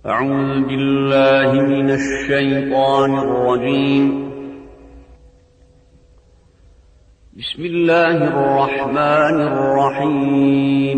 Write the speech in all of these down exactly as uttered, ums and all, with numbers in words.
أعوذ بالله من الشيطان الرجيم. بسم الله الرحمن الرحيم.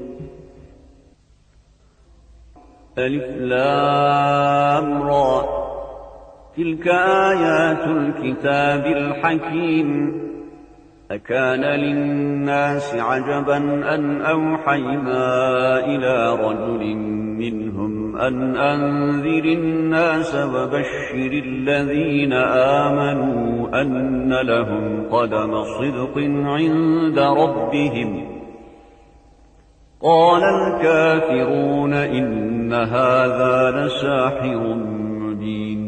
ألف لام را تلك آيات الكتاب الحكيم. أكان للناس عجبا أن أوحينا إلى رجل منهم أن أنذر الناس وبشر الذين آمنوا أن لهم قدم صدق عند ربهم. قال الكافرون إن هذا لساحر مبين.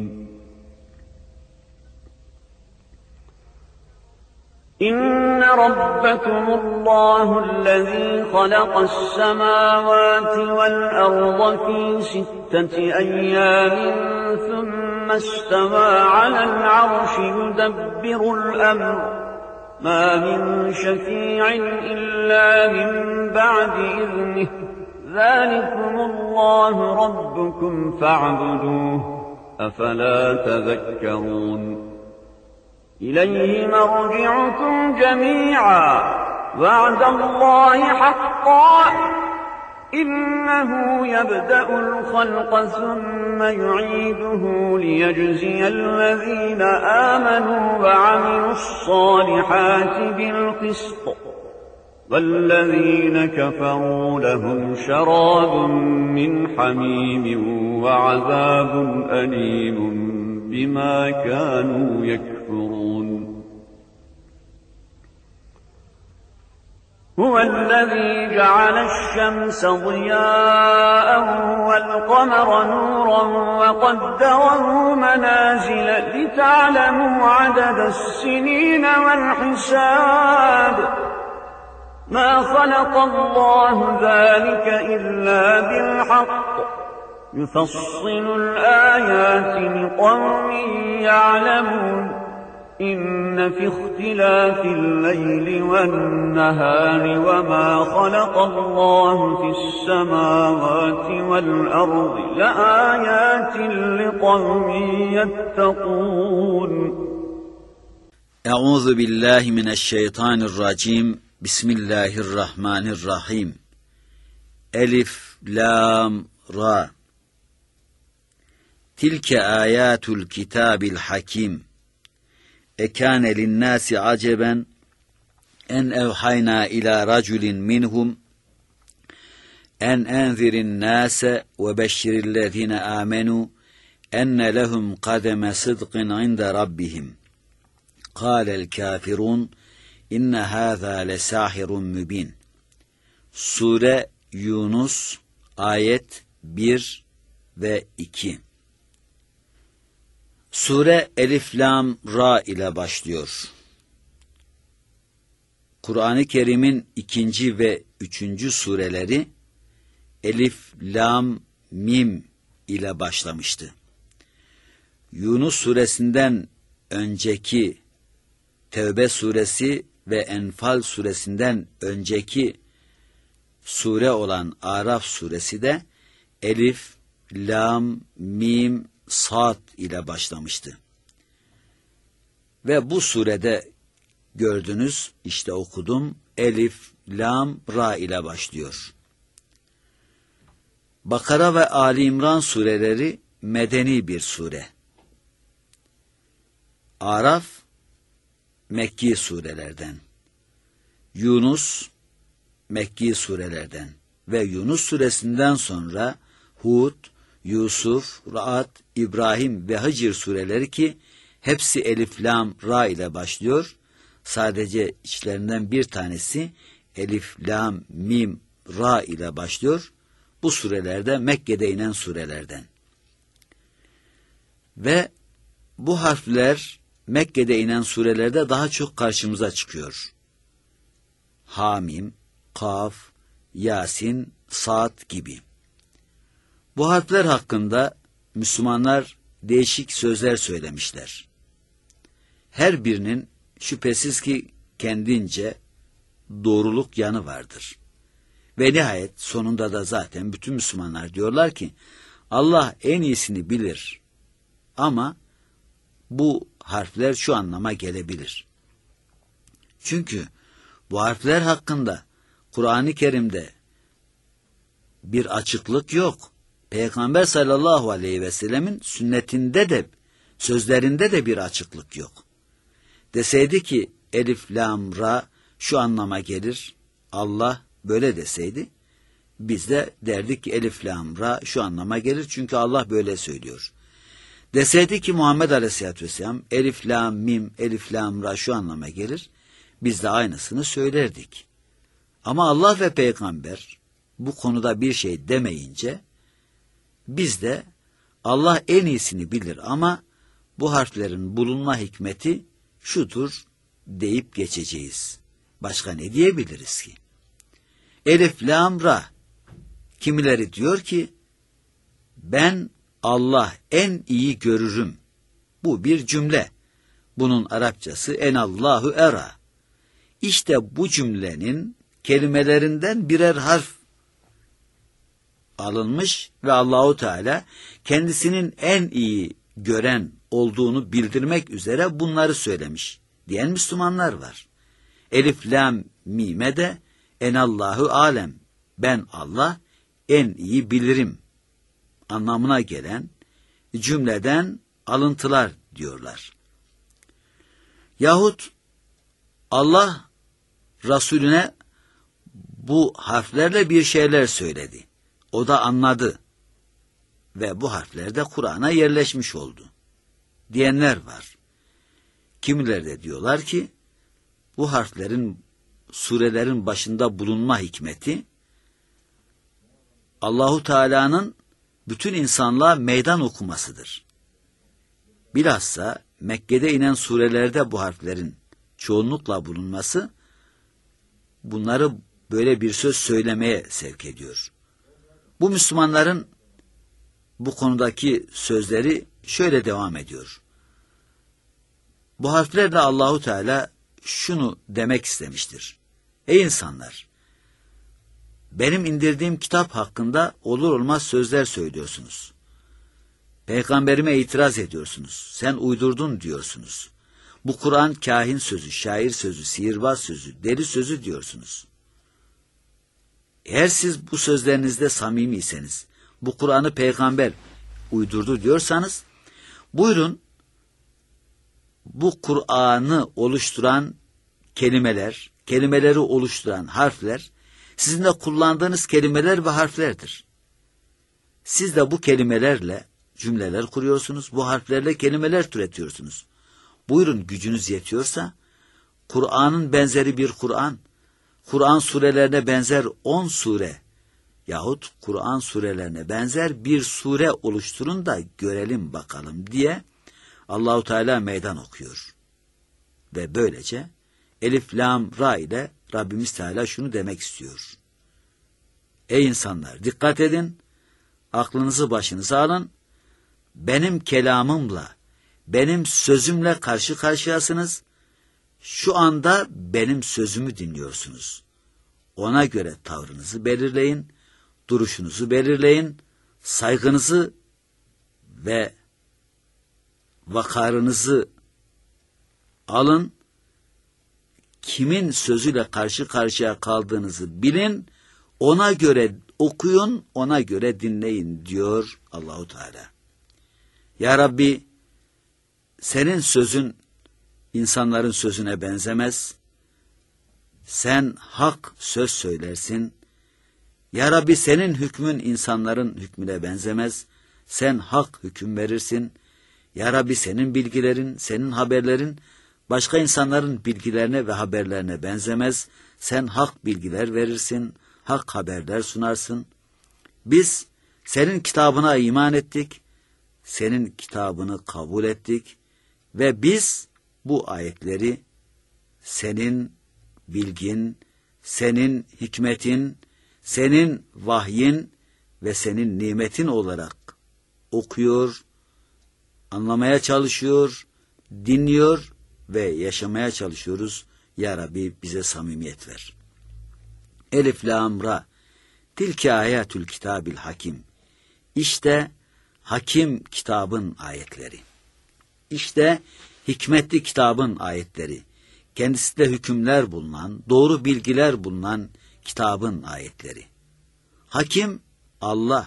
إن ربكم الله الذي خلق السماوات والأرض في ستة أيام ثم استوى على العرش يدبر الأمر ما من شفيع إلا من بعد إذنه ذلكم الله ربكم فاعبدوه أفلا تذكرون. إليه مرجعكم جميعا وعد الله حقا إنه يبدأ الخلق ثم يعيده ليجزي الذين آمنوا وعملوا الصالحات بالقسط والذين كفروا لهم شراب من حميم وعذاب أليم بما كانوا يكفرون. هو الذي جعل الشمس ضياء والقمر نورا وقدره منازل لتعلموا عدد السنين والحساب ما خلق الله ذلك إلا بالحق يفصل الآيات لقوم يعلمون. إن في اختلاف الليل والنهار وما خلق الله في السماوات والأرض لآيات لقوم يتقون. أعوذ بالله من الشيطان الرجيم. بسم الله الرحمن الرحيم. ألف لام را تلك آيات الكتاب الحكيم. أكان للناس عجبا أن أوحينا إلى رجل منهم أن أنذر الناس وبشر الذين آمنوا أن لهم قدم صدق عند ربهم. قال الكافرون إن هذا لساحر مبين. Sure Yunus ayet bir ve iki. Sure Elif Lam Ra ile başlıyor. Kur'an-ı Kerim'in ikinci ve üçüncü sureleri Elif Lam Mim ile başlamıştı. Yunus suresinden önceki Tevbe suresi ve Enfal suresinden önceki sure olan Araf suresi de Elif Lam Mim Sad ile başlamıştı. Ve bu surede gördünüz, işte okudum, Elif, Lam, Ra ile başlıyor. Bakara ve Ali İmran sureleri medeni bir sure. Araf, Mekki surelerden. Yunus, Mekki surelerden. Ve Yunus suresinden sonra Hud, Yusuf, Ra'd, İbrahim ve Hicr sureleri ki hepsi Elif, Lam, Ra ile başlıyor. Sadece içlerinden bir tanesi Elif, Lam, Mim, Ra ile başlıyor. Bu surelerde Mekke'de inen surelerden. Ve bu harfler Mekke'de inen surelerde daha çok karşımıza çıkıyor. Hamim, Kaf, Yasin, Sad gibi. Bu harfler hakkında Müslümanlar değişik sözler söylemişler. Her birinin şüphesiz ki kendince doğruluk yanı vardır. Ve nihayet sonunda da zaten bütün Müslümanlar diyorlar ki Allah en iyisini bilir. Ama bu harfler şu anlama gelebilir. Çünkü bu harfler hakkında Kur'an-ı Kerim'de bir açıklık yok. Peygamber sallallahu aleyhi ve sellemin sünnetinde de, sözlerinde de bir açıklık yok. Deseydi ki elif, lam, ra şu anlama gelir, Allah böyle deseydi, biz de derdik ki elif, lam, ra şu anlama gelir çünkü Allah böyle söylüyor. Deseydi ki Muhammed aleyhisselatü vesselam elif, lam, mim, elif, lam, ra şu anlama gelir, biz de aynısını söylerdik. Ama Allah ve peygamber bu konuda bir şey demeyince, biz de Allah en iyisini bilir ama bu harflerin bulunma hikmeti şudur deyip geçeceğiz. Başka ne diyebiliriz ki? Elif, lam, ra. Kimileri diyor ki, ben Allah en iyi görürüm. Bu bir cümle. Bunun Arapçası enallahu era. İşte bu cümlenin kelimelerinden birer harf alınmış ve Allahu Teala kendisinin en iyi gören olduğunu bildirmek üzere bunları söylemiş diyen Müslümanlar var. Elif, lam, mime de enallahu alem. Ben Allah en iyi bilirim anlamına gelen cümleden alıntılar diyorlar. Yahut Allah Resulüne bu harflerle bir şeyler söyledi. O da anladı ve bu harfler de Kur'an'a yerleşmiş oldu diyenler var. Kimileri de diyorlar ki bu harflerin surelerin başında bulunma hikmeti Allahu Teala'nın bütün insanlığa meydan okumasıdır. Bilhassa Mekke'de inen surelerde bu harflerin çoğunlukla bulunması bunları böyle bir söz söylemeye sevk ediyor. Bu Müslümanların bu konudaki sözleri şöyle devam ediyor. Bu harflerle Allahu Teala şunu demek istemiştir. Ey insanlar! Benim indirdiğim kitap hakkında olur olmaz sözler söylüyorsunuz. Peygamberime itiraz ediyorsunuz. Sen uydurdun diyorsunuz. Bu Kur'an kahin sözü, şair sözü, sihirbaz sözü, deli sözü diyorsunuz. Eğer siz bu sözlerinizde samimiyseniz, bu Kur'an'ı peygamber uydurdu diyorsanız, buyurun bu Kur'an'ı oluşturan kelimeler, kelimeleri oluşturan harfler, sizin de kullandığınız kelimeler ve harflerdir. Siz de bu kelimelerle cümleler kuruyorsunuz, bu harflerle kelimeler türetiyorsunuz. Buyurun gücünüz yetiyorsa, Kur'an'ın benzeri bir Kur'an, Kur'an surelerine benzer on sure yahut Kur'an surelerine benzer bir sure oluşturun da görelim bakalım diye Allahu Teala meydan okuyor. Ve böylece elif, lam, ra ile Rabbimiz Teala şunu demek istiyor. Ey insanlar dikkat edin, aklınızı başınıza alın, benim kelamımla, benim sözümle karşı karşıyasınız, şu anda benim sözümü dinliyorsunuz. Ona göre tavrınızı belirleyin, duruşunuzu belirleyin, saygınızı ve vakarınızı alın, kimin sözüyle karşı karşıya kaldığınızı bilin, ona göre okuyun, ona göre dinleyin diyor Allahu Teala. Ya Rabbi, senin sözün insanların sözüne benzemez. Sen hak söz söylersin. Ya Rabbi, senin hükmün insanların hükmüne benzemez. Sen hak hüküm verirsin. Ya Rabbi, senin bilgilerin, senin haberlerin başka insanların bilgilerine ve haberlerine benzemez. Sen hak bilgiler verirsin, hak haberler sunarsın. Biz senin kitabına iman ettik, senin kitabını kabul ettik ve biz bu ayetleri senin bilgin, senin hikmetin, senin vahyin ve senin nimetin olarak okuyor, anlamaya çalışıyor, dinliyor ve yaşamaya çalışıyoruz. Ya Rabbi, bize samimiyet ver. Elif, lam, ra. Tilke ayatül kitabil hakim. İşte hakim kitabın ayetleri. İşte hikmetli kitabın ayetleri. Kendisinde hükümler bulunan, doğru bilgiler bulunan kitabın ayetleri. Hakim Allah.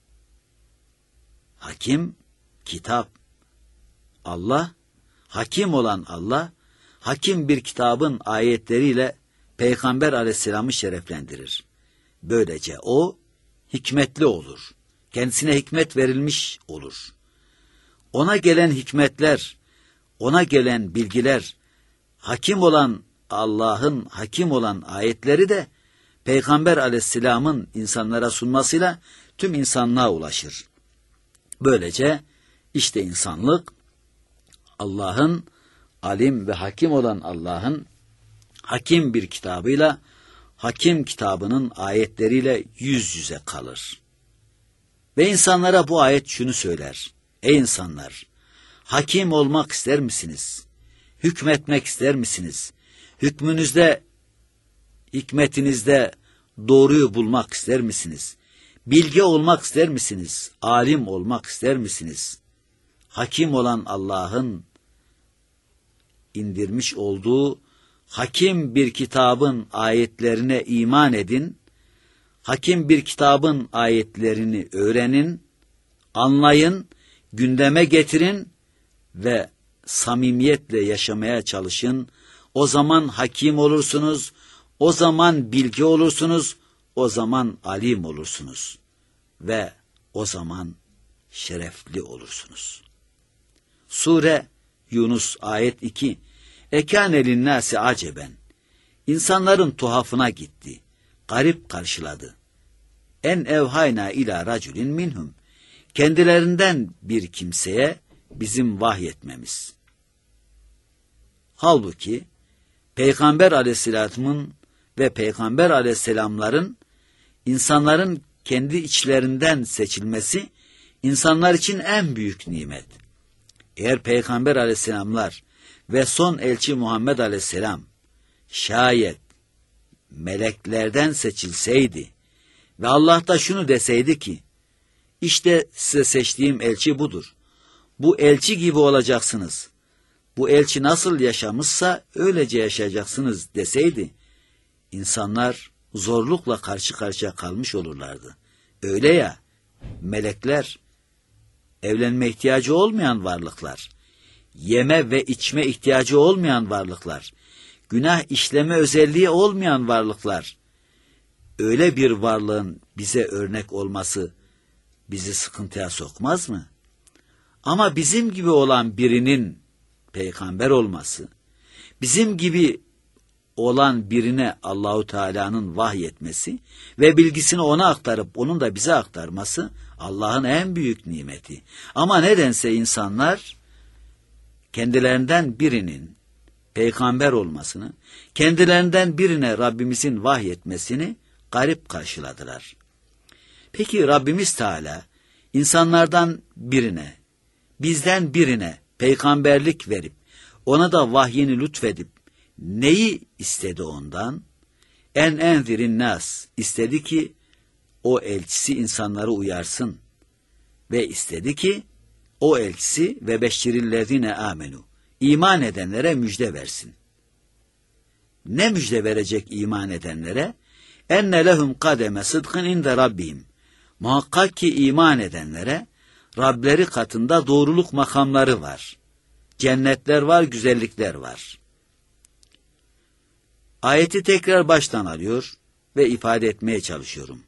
Hakim kitap. Allah, hakim olan Allah, hakim bir kitabın ayetleriyle Peygamber Aleyhisselam'ı şereflendirir. Böylece o hikmetli olur. Kendisine hikmet verilmiş olur. Ona gelen hikmetler, ona gelen bilgiler, hakim olan Allah'ın hakim olan ayetleri de Peygamber Aleyhisselam'ın insanlara sunmasıyla tüm insanlığa ulaşır. Böylece işte insanlık Allah'ın alim ve hakim olan Allah'ın hakim bir kitabıyla, hakim kitabının ayetleriyle yüz yüze kalır. Ve insanlara bu ayet şunu söyler: ey insanlar, hakim olmak ister misiniz? Hükmetmek ister misiniz? Hükmünüzde, hikmetinizde doğruyu bulmak ister misiniz? Bilge olmak ister misiniz? Alim olmak ister misiniz? Hakim olan Allah'ın indirmiş olduğu hakim bir kitabın ayetlerine iman edin, hakim bir kitabın ayetlerini öğrenin, anlayın, gündeme getirin ve samimiyetle yaşamaya çalışın. O zaman hakim olursunuz, o zaman bilgi olursunuz, o zaman alim olursunuz ve o zaman şerefli olursunuz. Sure Yunus ayet iki. Ekâne linnâsi aceben. İnsanların tuhafına gitti, garip karşıladı. En evhayna ila raculin minhum. Kendilerinden bir kimseye bizim vahyetmemiz. Halbuki Peygamber Aleyhisselam'ın ve Peygamber Aleyhisselamların insanların kendi içlerinden seçilmesi insanlar için en büyük nimet. Eğer Peygamber Aleyhisselamlar ve son elçi Muhammed Aleyhisselam şayet meleklerden seçilseydi ve Allah da şunu deseydi ki, işte size seçtiğim elçi budur, bu elçi gibi olacaksınız, bu elçi nasıl yaşamışsa öylece yaşayacaksınız deseydi, insanlar zorlukla karşı karşıya kalmış olurlardı. Öyle ya, melekler evlenme ihtiyacı olmayan varlıklar, yeme ve içme ihtiyacı olmayan varlıklar, günah işleme özelliği olmayan varlıklar. Öyle bir varlığın bize örnek olması bizi sıkıntıya sokmaz mı? Ama bizim gibi olan birinin peygamber olması, bizim gibi olan birine Allahu Teala'nın vahyetmesi ve bilgisini ona aktarıp onun da bize aktarması Allah'ın en büyük nimeti. Ama nedense insanlar kendilerinden birinin peygamber olmasını, kendilerinden birine Rabbimizin vahyetmesini garip karşıladılar. Peki Rabbimiz Teala insanlardan birine, bizden birine peygamberlik verip ona da vahyini lütfedip neyi istedi ondan? En enzirin nas, istedi ki o elçisi insanları uyarsın ve istedi ki o elçisi ve beşşirillezine amenu, iman edenlere müjde versin. Ne müjde verecek iman edenlere? Enne lehum kademe sıdkın inde rabbihim. Muhakkak ki iman edenlere Rableri katında doğruluk makamları var. Cennetler var, güzellikler var. Ayeti tekrar baştan alıyor ve ifade etmeye çalışıyorum.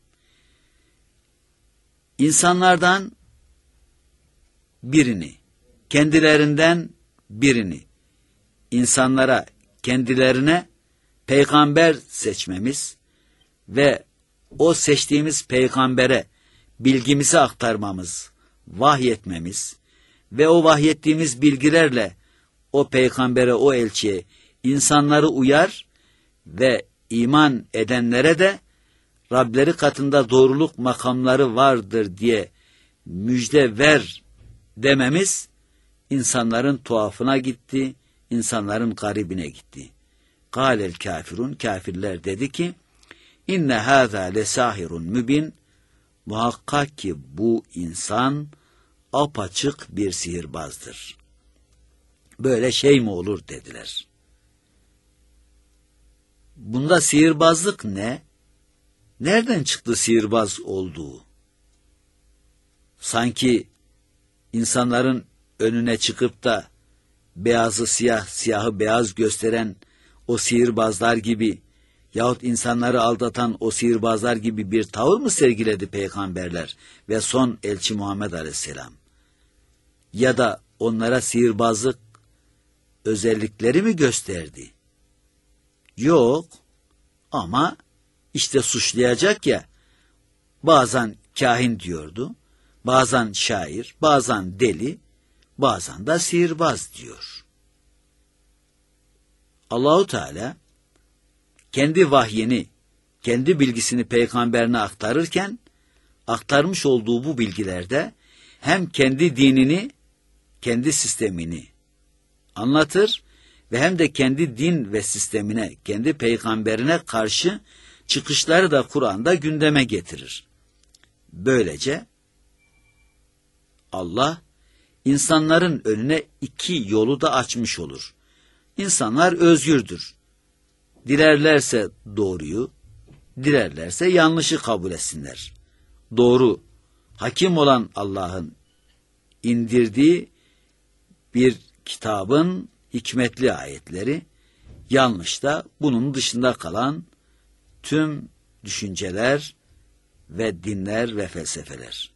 İnsanlardan birini, kendilerinden birini, insanlara, kendilerine peygamber seçmemiz ve o seçtiğimiz peygambere bilgimizi aktarmamız, vahyetmemiz ve o vahyettiğimiz bilgilerle o peygambere, o elçiye insanları uyar ve iman edenlere de Rableri katında doğruluk makamları vardır diye müjde ver dememiz insanların tuhafına gitti, insanların garibine gitti. Kâlel kafirun, kafirler dedi ki, inne hâzâ lesâhirun mübin, muhakkak ki bu insan apaçık bir sihirbazdır. Böyle şey mi olur dediler. Bunda sihirbazlık ne? Nereden çıktı sihirbaz olduğu? Sanki insanların önüne çıkıp da beyazı siyah, siyahı beyaz gösteren o sihirbazlar gibi yahut insanları aldatan o sihirbazlar gibi bir tavır mı sergiledi peygamberler ve son elçi Muhammed Aleyhisselam? Ya da onlara sihirbazlık özellikleri mi gösterdi? Yok, ama işte suçlayacak ya, bazen kahin diyordu, bazen şair, bazen deli, bazen de sihirbaz diyor. Allahu Teala kendi vahyini, kendi bilgisini peygamberine aktarırken, aktarmış olduğu bu bilgilerde hem kendi dinini, kendi sistemini anlatır ve hem de kendi din ve sistemine, kendi peygamberine karşı çıkışları da Kur'an'da gündeme getirir. Böylece Allah insanların önüne iki yolu da açmış olur. İnsanlar özgürdür. Dilerlerse doğruyu, dilerlerse yanlışı kabul etsinler. Doğru, hakim olan Allah'ın indirdiği bir kitabın hikmetli ayetleri, yanlış da bunun dışında kalan tüm düşünceler ve dinler ve felsefeler.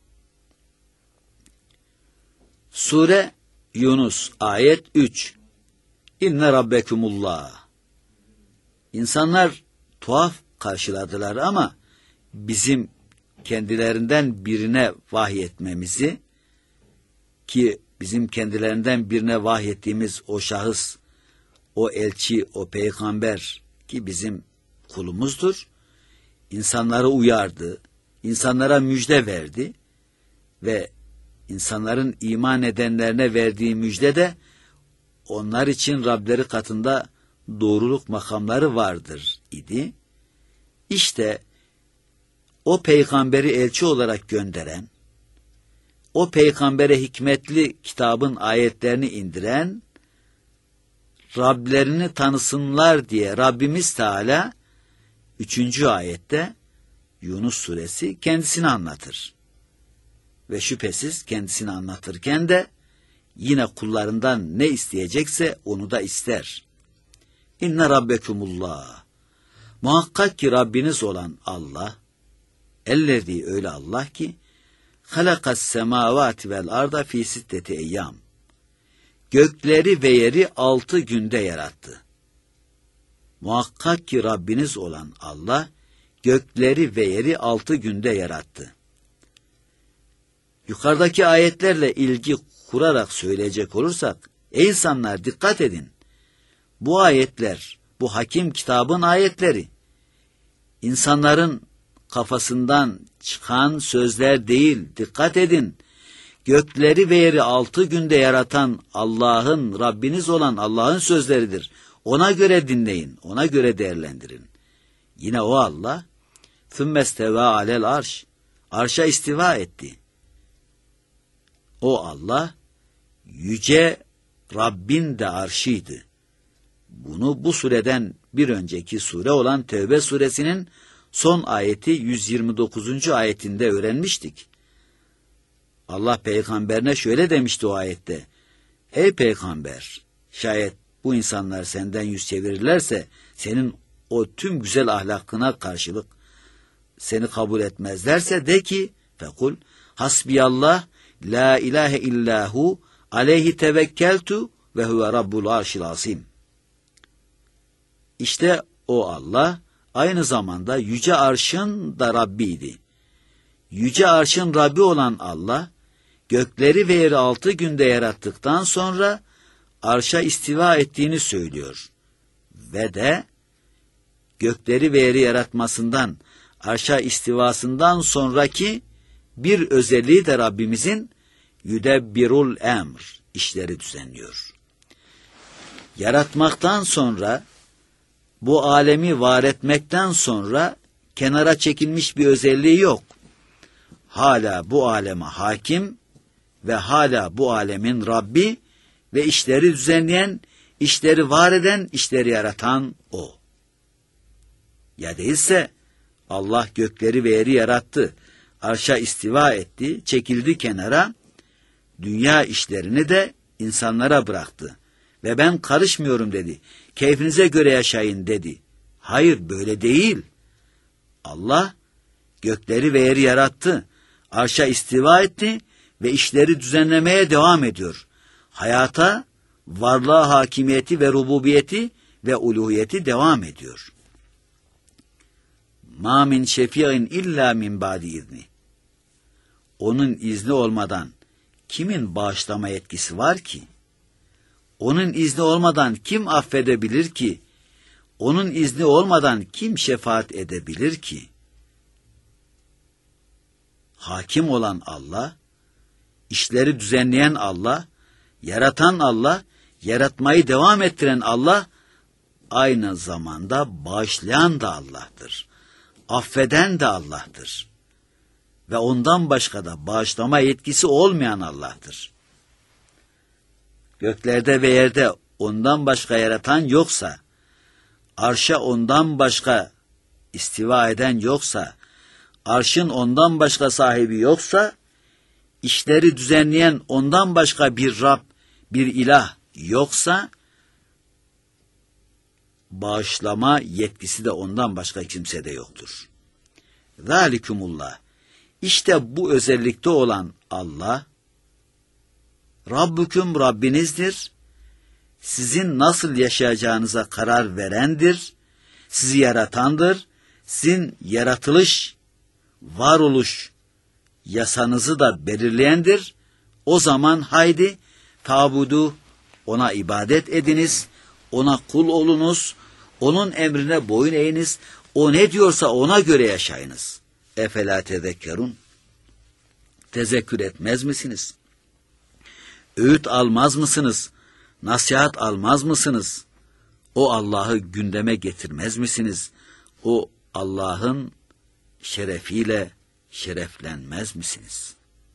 Sure Yunus ayet üç. İnne rabbekumullah. İnsanlar tuhaf karşıladılar ama bizim kendilerinden birine vahyetmemizi, ki bizim kendilerinden birine vahyettiğimiz o şahıs, o elçi, o peygamber ki bizim kulumuzdur, insanları uyardı, insanlara müjde verdi ve insanların iman edenlerine verdiği müjde de onlar için Rableri katında doğruluk makamları vardır idi. İşte o peygamberi elçi olarak gönderen, o peygambere hikmetli kitabın ayetlerini indiren, Rablerini tanısınlar diye Rabbimiz Teala üçüncü ayette Yunus suresi kendisini anlatır. Ve şüphesiz kendisini anlatırken de yine kullarından ne isteyecekse onu da ister. İnne rabbekumullah. Muhakkak ki Rabbiniz olan Allah, ellezî öyle Allah ki, halakas semavati vel arda fi sitteti eyyam. Gökleri ve yeri altı günde yarattı. Muhakkak ki Rabbiniz olan Allah, gökleri ve yeri altı günde yarattı. Yukarıdaki ayetlerle ilgi kurarak söyleyecek olursak, ey insanlar dikkat edin. Bu ayetler, bu hakim kitabın ayetleri, insanların kafasından çıkan sözler değil, dikkat edin. Gökleri ve yeri altı günde yaratan Allah'ın, Rabbiniz olan Allah'ın sözleridir. Ona göre dinleyin, ona göre değerlendirin. Yine o Allah, ثُمَّ اسْتَوَى عَلَى الْعَرْشِ Arşa istiva etti. O Allah, yüce Rabbin de arşıydı. Bunu bu sureden bir önceki sure olan Tevbe suresinin son ayeti yüz yirmi dokuzuncu ayetinde öğrenmiştik. Allah peygamberine şöyle demişti o ayette. Ey peygamber, şayet bu insanlar senden yüz çevirirlerse senin o tüm güzel ahlakına karşılık seni kabul etmezlerse de ki fekul hasbiyallah la ilahe illahu aleyhi tevekkeltu ve huve rabbul arşil azim. İşte o Allah aynı zamanda yüce arşın da Rabbiydi. Yüce arşın Rabbi olan Allah, gökleri ve yeri altı günde yarattıktan sonra arşa istiva ettiğini söylüyor. Ve de gökleri ve yeri yaratmasından, arşa istivasından sonraki bir özelliği de Rabbimizin yüdebbirul emr, işleri düzenliyor. Yaratmaktan sonra, bu alemi var etmekten sonra kenara çekilmiş bir özelliği yok. Hala bu aleme hakim ve hala bu alemin Rabbi ve işleri düzenleyen, işleri var eden, işleri yaratan O. Ya değilse Allah gökleri ve yeri yarattı, arşa istiva etti, çekildi kenara, dünya işlerini de insanlara bıraktı ve ben karışmıyorum dedi, keyfinize göre yaşayın dedi. Hayır, böyle değil. Allah gökleri ve yeri yarattı, arşa istiva etti ve işleri düzenlemeye devam ediyor. Hayata, varlığa hakimiyeti ve rububiyeti ve uluhiyeti devam ediyor. Ma min şefi'in illa min ba'di izni. Onun izni olmadan kimin bağışlama yetkisi var ki? Onun izni olmadan kim affedebilir ki? Onun izni olmadan kim şefaat edebilir ki? Hakim olan Allah, işleri düzenleyen Allah, yaratan Allah, yaratmayı devam ettiren Allah, aynı zamanda bağışlayan da Allah'tır. Affeden de Allah'tır. Ve ondan başka da bağışlama yetkisi olmayan Allah'tır. Göklerde ve yerde ondan başka yaratan yoksa, arşa ondan başka istiva eden yoksa, arşın ondan başka sahibi yoksa, işleri düzenleyen ondan başka bir Rab, bir ilah yoksa, bağışlama yetkisi de ondan başka kimsede yoktur. Zalikumullah. İşte bu özellikte olan Allah, Rabbüküm Rabbinizdir, sizin nasıl yaşayacağınıza karar verendir, sizi yaratandır, sizin yaratılış, varoluş yasanızı da belirleyendir. O zaman haydi tabudu, ona ibadet ediniz, ona kul olunuz, onun emrine boyun eğiniz, o ne diyorsa ona göre yaşayınız. Efela tezekkerun. Tezekkür etmez misiniz? Öğüt almaz mısınız? Nasihat almaz mısınız? O Allah'ı gündeme getirmez misiniz? O Allah'ın şerefiyle şereflenmez misiniz?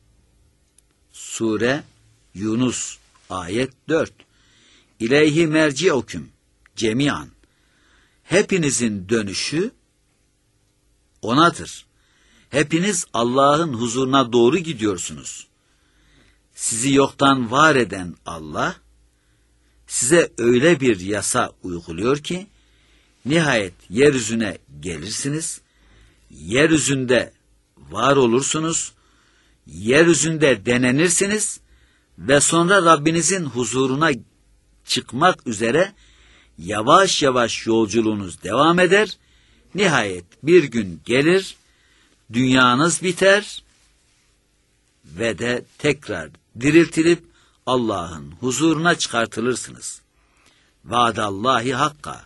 Sure Yunus ayet dört. İleyhi merci'uküm cemiyan. Hepinizin dönüşü O'nadır. Hepiniz Allah'ın huzuruna doğru gidiyorsunuz. Sizi yoktan var eden Allah, size öyle bir yasa uyguluyor ki, nihayet yeryüzüne gelirsiniz, yeryüzünde var olursunuz, yeryüzünde denenirsiniz ve sonra Rabbinizin huzuruna çıkmak üzere yavaş yavaş yolculuğunuz devam eder, nihayet bir gün gelir, dünyanız biter ve de tekrar diriltilip Allah'ın huzuruna çıkartılırsınız. Vaadallahi hakka.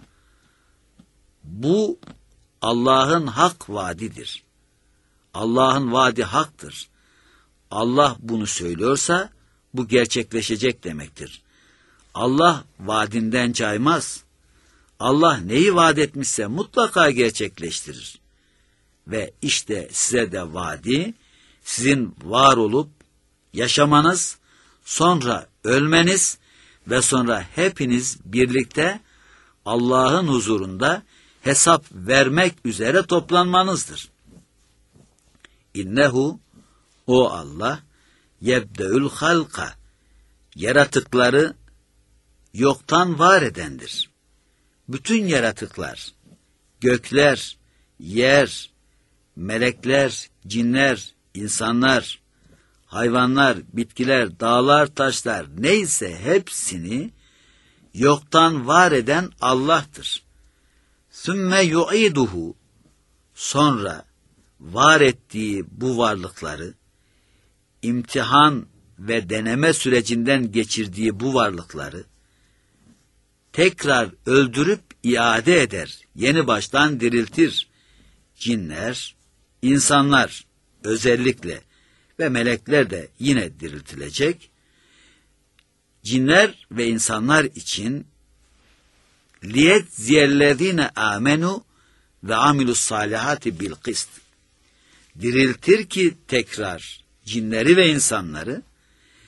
Bu Allah'ın hak vaadidir. Allah'ın vaadi haktır. Allah bunu söylüyorsa bu gerçekleşecek demektir. Allah vaadinden caymaz. Allah neyi vaat etmişse mutlaka gerçekleştirir. Ve işte size de vaadi, sizin var olup yaşamanız, sonra ölmeniz ve sonra hepiniz birlikte Allah'ın huzurunda hesap vermek üzere toplanmanızdır. İnnehu, o Allah, yebdeül halka, yaratıkları yoktan var edendir. Bütün yaratıklar, gökler, yer, melekler, cinler, insanlar, hayvanlar, bitkiler, dağlar, taşlar, neyse hepsini yoktan var eden Allah'tır. Sümme yu'iduhu, sonra var ettiği bu varlıkları, imtihan ve deneme sürecinden geçirdiği bu varlıkları, tekrar öldürüp iade eder, yeni baştan diriltir. Cinler, insanlar özellikle ve melekler de yine diriltilecek. Cinler ve insanlar için liyedziyellezine amenu ve amilus salihati bil kist. Diriltir ki tekrar cinleri ve insanları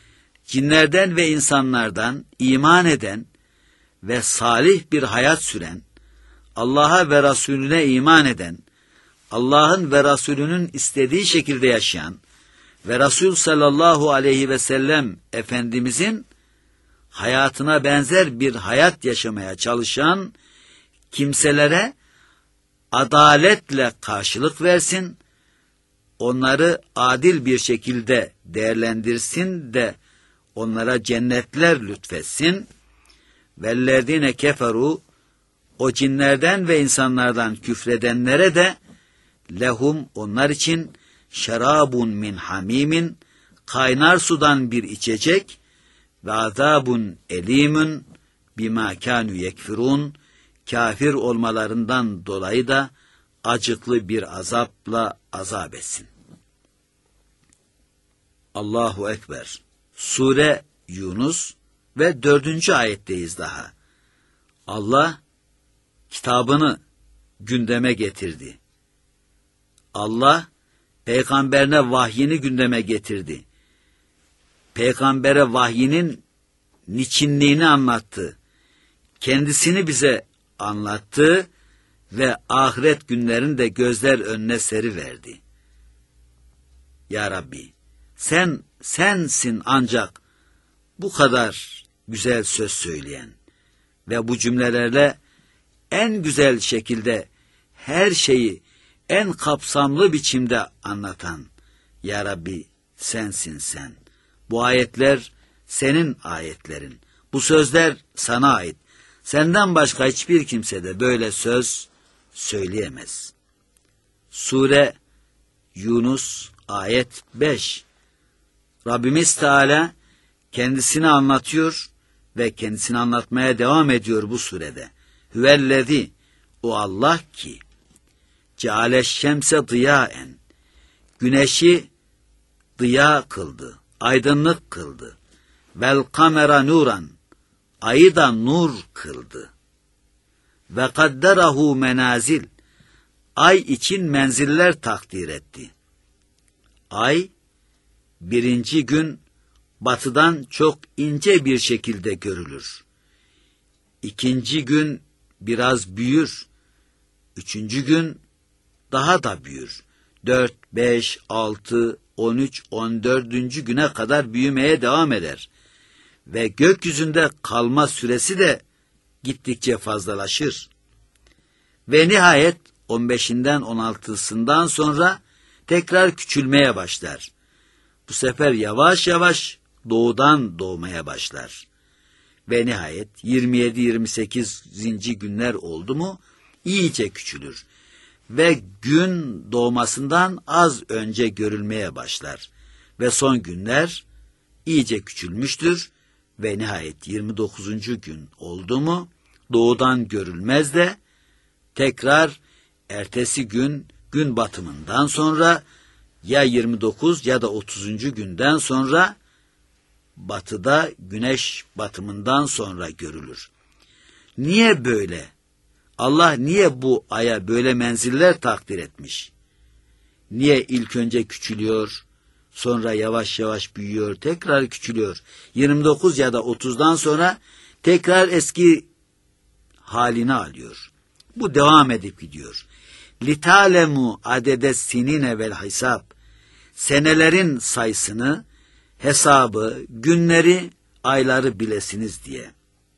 cinlerden ve insanlardan iman eden ve salih bir hayat süren, Allah'a ve Resulüne iman eden, Allah'ın ve Resulünün istediği şekilde yaşayan ve Resul sallallahu aleyhi ve sellem Efendimizin hayatına benzer bir hayat yaşamaya çalışan kimselere adaletle karşılık versin, onları adil bir şekilde değerlendirsin de onlara cennetler lütfetsin. Vellezine keferu, o cinlerden ve insanlardan küfredenlere de lehum, onlar için şerabun min hamimin, kaynar sudan bir içecek ve azabun elimun bima kanu yekfirun, kafir olmalarından dolayı da acıklı bir azapla azap etsin. Allahu Ekber. Sure Yunus ve dördüncü ayetteyiz daha. Allah kitabını gündeme getirdi. Allah peygamberine vahyini gündeme getirdi. Peygambere vahyinin niçinliğini anlattı. Kendisini bize anlattı ve ahiret günlerini de gözler önüne seriverdi. Ya Rabbi, sen sensin ancak bu kadar güzel söz söyleyen ve bu cümlelerle en güzel şekilde her şeyi en kapsamlı biçimde anlatan. Ya Rabbi, sensin sen. Bu ayetler senin ayetlerin. Bu sözler sana ait. Senden başka hiçbir kimse de böyle söz söyleyemez. Sure Yunus ayet beş. Rabbimiz Teala kendisini anlatıyor ve kendisini anlatmaya devam ediyor bu surede. Hüvellezi, o Allah ki cealeş şemse diyaen, güneşi diya kıldı, aydınlık kıldı. Vel kamera nuran, ayı da nur kıldı. Ve kadderahu menazil, ay için menziller takdir etti. Ay, birinci gün batıdan çok ince bir şekilde görülür. İkinci gün biraz büyür. Üçüncü gün daha da büyür. Dört, beş, altı, on üç, on dördüncü güne kadar büyümeye devam eder. Ve gökyüzünde kalma süresi de gittikçe fazlalaşır. Ve nihayet on beşinden on altısından sonra tekrar küçülmeye başlar. Bu sefer yavaş yavaş doğudan doğmaya başlar. Ve nihayet yirmi yedi yirmi sekizinci günler oldu mu iyice küçülür. Ve gün doğmasından az önce görülmeye başlar. Ve son günler iyice küçülmüştür. Ve nihayet yirmi dokuzuncu gün oldu mu doğudan görülmez de tekrar ertesi gün gün batımından sonra ya yirmi dokuz ya da otuzuncu günden sonra batıda güneş batımından sonra görülür. Niye böyle? Allah niye bu aya böyle menziller takdir etmiş? Niye ilk önce küçülüyor, sonra yavaş yavaş büyüyor, tekrar küçülüyor? yirmi dokuz ya da otuzdan sonra tekrar eski halini alıyor. Bu devam edip gidiyor. Litalemu adede sinine vel hisab. Senelerin sayısını, hesabı, günleri, ayları bilesiniz diye.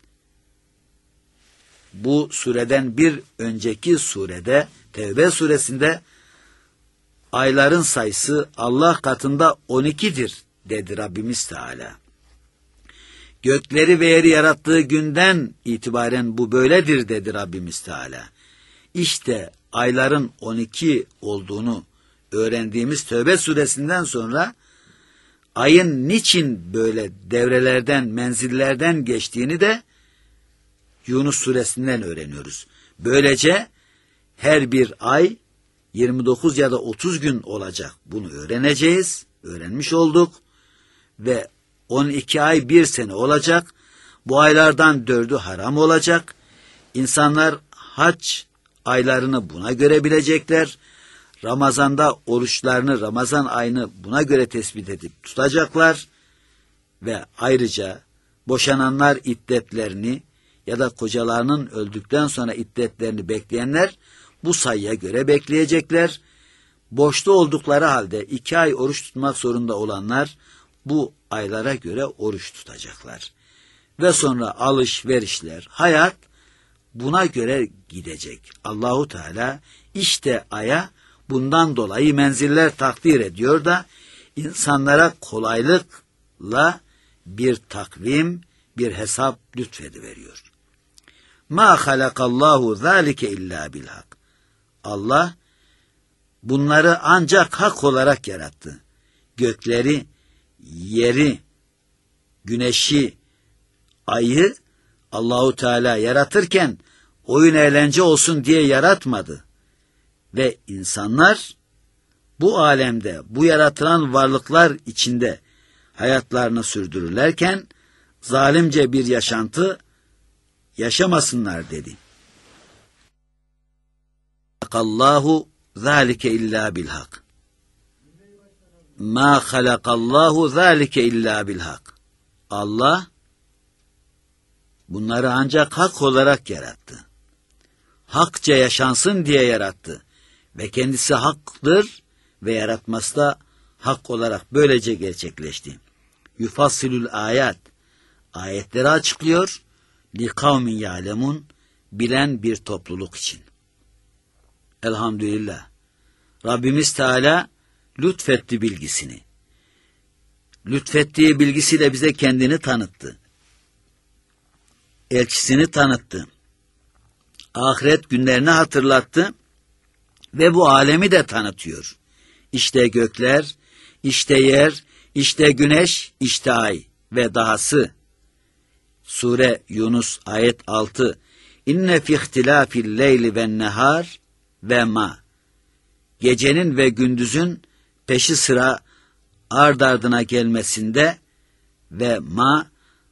Bu sureden bir önceki surede, Tevbe suresinde ayların sayısı Allah katında on ikidir dedi Rabbimiz Teala. Gökleri ve yeri yarattığı günden itibaren bu böyledir dedi Rabbimiz Teala. İşte ayların on iki olduğunu öğrendiğimiz Tevbe suresinden sonra ayın niçin böyle devrelerden, menzillerden geçtiğini de Yunus suresinden öğreniyoruz. Böylece her bir ay yirmi dokuz ya da otuz gün olacak. Bunu öğreneceğiz. Öğrenmiş olduk. Ve on iki ay bir sene olacak. Bu aylardan dördü haram olacak. İnsanlar hac aylarını buna göre bilecekler. Ramazanda oruçlarını, Ramazan ayını buna göre tespit edip tutacaklar. ve ayrıca boşananlar iddetlerini ya da kocalarının öldükten sonra iddetlerini bekleyenler bu sayıya göre bekleyecekler. Boşta oldukları halde iki ay oruç tutmak zorunda olanlar bu aylara göre oruç tutacaklar. Ve sonra alışverişler, hayat buna göre gidecek. Allahu Teala işte aya bundan dolayı menziller takdir ediyor da insanlara kolaylıkla bir takvim, bir hesap lütfediveriyor. Ma halakallahu zalike illa bil hak. Allah bunları ancak hak olarak yarattı. Gökleri, yeri, güneşi, ayı Allahu Teala yaratırken oyun eğlence olsun diye yaratmadı. Ve insanlar bu alemde, bu yaratılan varlıklar içinde hayatlarını sürdürürlerken zalimce bir yaşantı yaşamasınlar dedi. Allahu zalike illa bil hak. Ma halakallahu zalike illa bil hak. Allah bunları ancak hak olarak yarattı. Hakça yaşansın diye yarattı. Ve kendisi haktır ve yaratması da hak olarak böylece gerçekleşti. Yufassilül ayat. Ayetleri açıklıyor. Li kavmin ya'lemun. Bilen bir topluluk için. Elhamdülillah. Rabbimiz Teala lütfetti bilgisini. Lütfettiği bilgisiyle bize kendini tanıttı. Elçisini tanıttı. Ahiret günlerini hatırlattı ve bu alemi de tanıtıyor. İşte gökler, işte yer, işte güneş, işte ay ve dahası. Sure Yunus ayet altı. İnne fi ihtilafil leyli ven nehar ve ma. Gecenin ve gündüzün peşi sıra ard ardına gelmesinde ve ma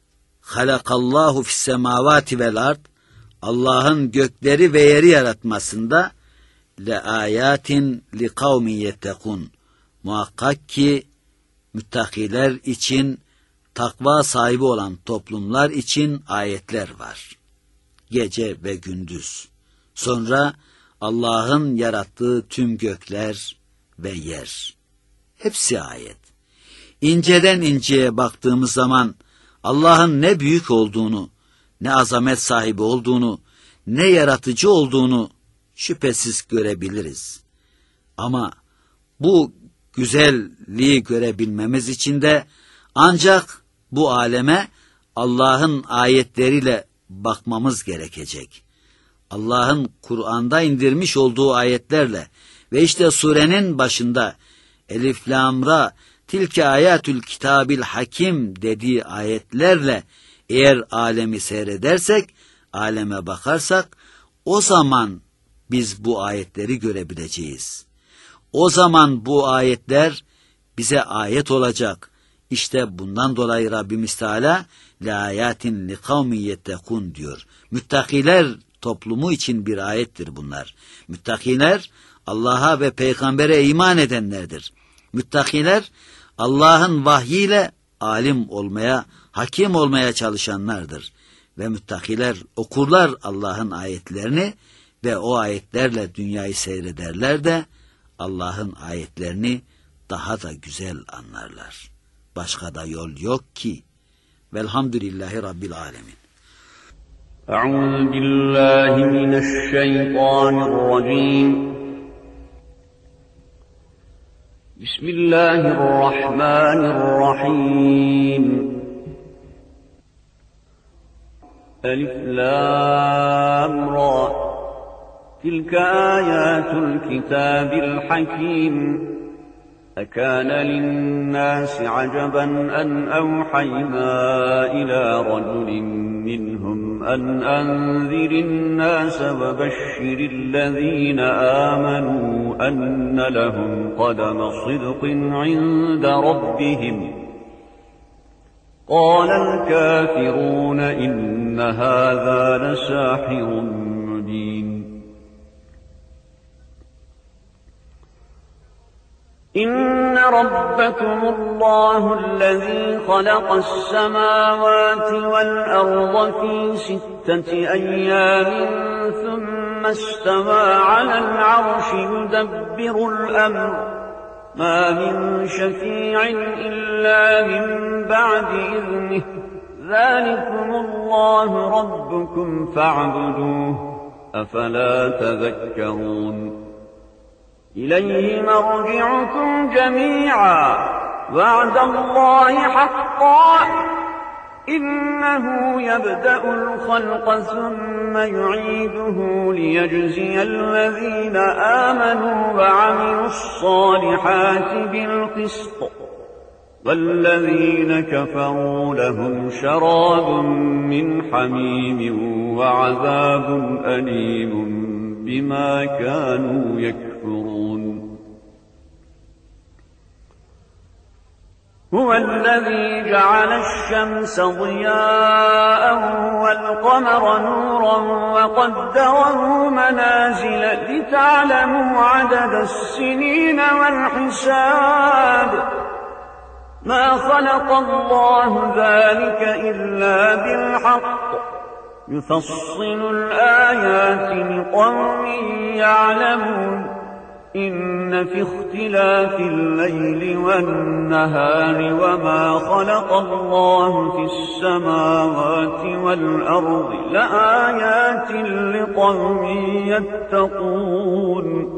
halakallahu fis semavati vel ard. Allah'ın gökleri ve yeri yaratmasında le ayatin li kavmin yettekun. Muhakkak ki müttakiler için, takva sahibi olan toplumlar için ayetler var. Gece ve gündüz. Sonra Allah'ın yarattığı tüm gökler ve yer. Hepsi ayet. İnceden inceye baktığımız zaman Allah'ın ne büyük olduğunu, ne azamet sahibi olduğunu, ne yaratıcı olduğunu şüphesiz görebiliriz. Ama bu güzelliği görebilmemiz için de ancak bu aleme Allah'ın ayetleriyle bakmamız gerekecek. Allah'ın Kur'an'da indirmiş olduğu ayetlerle ve işte surenin başında Elif Lam Ra tilke ayatül kitabil hakim dediği ayetlerle eğer alemi seyredersek, aleme bakarsak o zaman biz bu ayetleri görebileceğiz. O zaman bu ayetler bize ayet olacak. İşte bundan dolayı Rabbimiz Teala la ayatin li kavmin yettekun diyor. Müttakiler toplumu için bir ayettir bunlar. Müttakiler Allah'a ve peygambere iman edenlerdir. Müttakiler Allah'ın vahyiyle alim olmaya, hakim olmaya çalışanlardır. Ve müttakiler okurlar Allah'ın ayetlerini ve o ayetlerle dünyayı seyrederler de Allah'ın ayetlerini daha da güzel anlarlar. Başka da yol yok ki. Velhamdülillahi Rabbil alemin. Euzu billahi mineşşeytanirracim. Bismillahirrahmanirrahim. Elif Lam Ra. Tilke ayatul kitabil hakim. أكان للناس عجبا أن أوحينا إلى رجل منهم أن أنذر الناس وبشر الذين آمنوا أن لهم قدم صدق عند ربهم قال الكافرون إن هذا لساحر مبين إن ربكم الله الذي خلق السماوات والأرض في ستة أيام ثم استوى على العرش يدبر الأمر ما من شفيع إلا من بعد إذنه ذلكم الله ربكم فاعبدوه أفلا تذكرون إليه مرجعكم جميعا وعد الله حقا إنه يبدأ الخلق ثم يعيده ليجزي الذين آمنوا وعملوا الصالحات بالقسط والذين كفروا لهم شراب من حميم وعذاب أليم بما كانوا يكفرون هو الذي جعل الشمس ضياء والقمر نورا وقدره منازل لتعلموا عدد السنين والحساب ما خلق الله ذلك إلا بالحق يفصل الآيات لقوم يعلمون إن في اختلاف الليل والنهار وما خلق الله في السماوات والأرض لآيات لقوم يتقون